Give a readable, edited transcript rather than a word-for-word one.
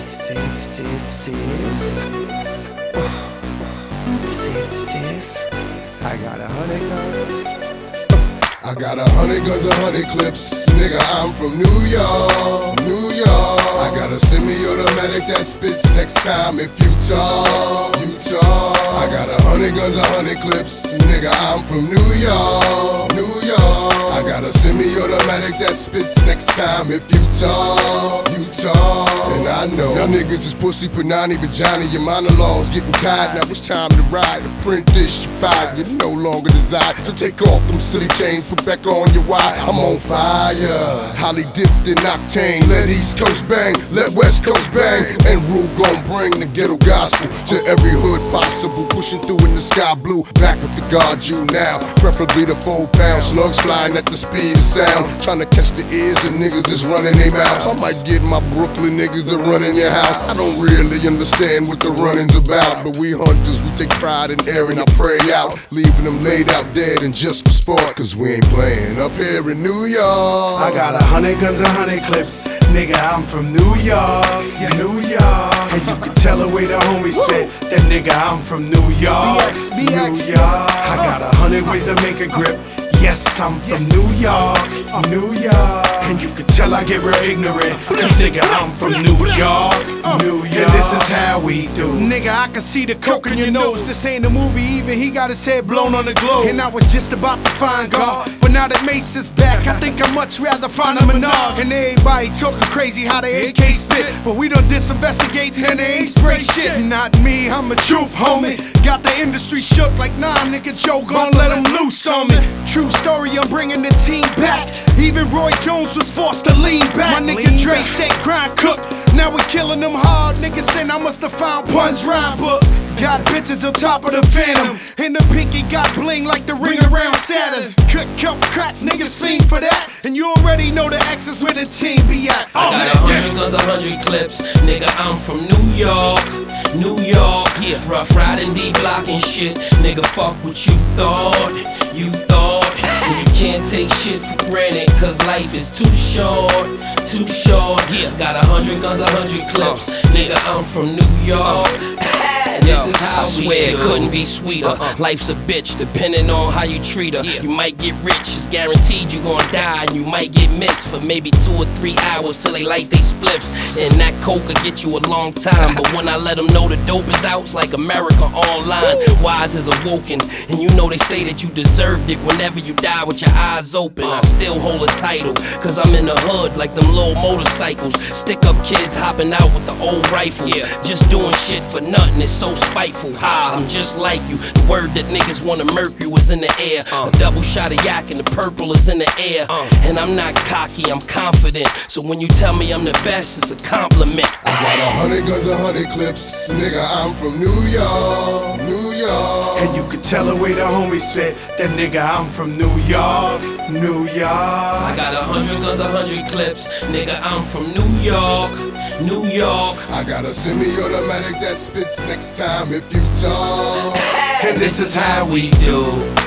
I got 100 guns. I got 100 guns, 100 clips. Nigga, I'm from New York, New York. I got a semi-automatic that spits next time if you talk, you talk. I got 100 guns, 100 clips. Nigga, I'm from New York, New York. I got a semi-automatic that spits next time if you talk, you talk. And I know y'all niggas is pussy, Panani, vagina. Your monologues getting tired. Now it's time to ride. To print this, you fired. You no longer desire. So take off them silly chains, put back on your wire. I'm on fire, highly dipped in octane. Let East Coast bang, let West Coast bang. And Rule gon' bring the ghetto gospel to every hood possible. Pushing through in the sky blue, back with the guard you now. Preferably the 4-pound slugs flying at the speed of sound. Trying to catch the ears of niggas that's running their mouths. I might get my Brooklyn niggas to run in your house. I don't really understand what the running's about, but we hunters, we take pride in airing our prey out, leaving them laid out dead and just for sport, cause we ain't playing up here in New York. I got 100 guns, 100 clips. Nigga, I'm from New York, New York. And you can tell the way the homies spit. That nigga, I'm from New York, New York. I got 100 ways to make a grip. Yes, I'm from New York, New York. And you can tell I get real ignorant, cause nigga, I'm from New York, New York. And this is how we do. Nigga, I can see the coke in your nose. This ain't a movie, even he got his head blown on the globe. And I was just about to find God, but now that Mace is back, I think I'd much rather find a Menard. And everybody talking crazy how they AK spit, but we done disinvestigating and they ain't spray shit. Not me, I'm a truth homie. Got the industry shook like, nah, nigga, Joe gon' let him loose on me. True story, I'm bringing the team back. Even Roy Jones was forced to lean back. My nigga Dre said grind cook. Now we killing them hard. Niggas saying I must have found Pun's rhyme book. Got bitches on top of the Phantom, and the pinky got bling like the ring around Saturn. Cook up crack, niggas fiend for that. And you already know the X's where the team be at. I got 100 guns, 100 clips. Nigga, I'm from New York, New York. Yeah, rough riding, D-block and shit. Nigga, fuck what you thought, you thought. And you can't take shit for granted, cause life is too short, too short. Yeah, got 100 guns, 100 clips. Nigga, I'm from New York. This is how I swear it couldn't be sweeter. Life's a bitch, depending on how you treat her. You might get rich, it's guaranteed you gon' die. And you might get missed for maybe 2 or 3 hours till they light they spliffs. And that coke will get you a long time. But when I let them know the dope is out, it's like America Online. Wise is awoken, and you know they say that you deserved it whenever you die with your eyes open. I still hold a title, cause I'm in the hood like them little motorcycles. Stick up kids hopping out with the old rifles. Just doing shit for nothing, it's so spiteful. I'm just like you. The word that niggas wanna murk you is in the air. A double shot of yak and the purple is in the air. And I'm not cocky, I'm confident. So when you tell me I'm the best, it's a compliment. I got 100 guns, 100 clips. Nigga, I'm from New York, New York. And you can tell the way the homies spit. That nigga, I'm from New York, New York. I got 100 guns, 100 clips. Nigga, I'm from New York, New York. I got a semi-automatic that spits next time if you talk. And this is how we do.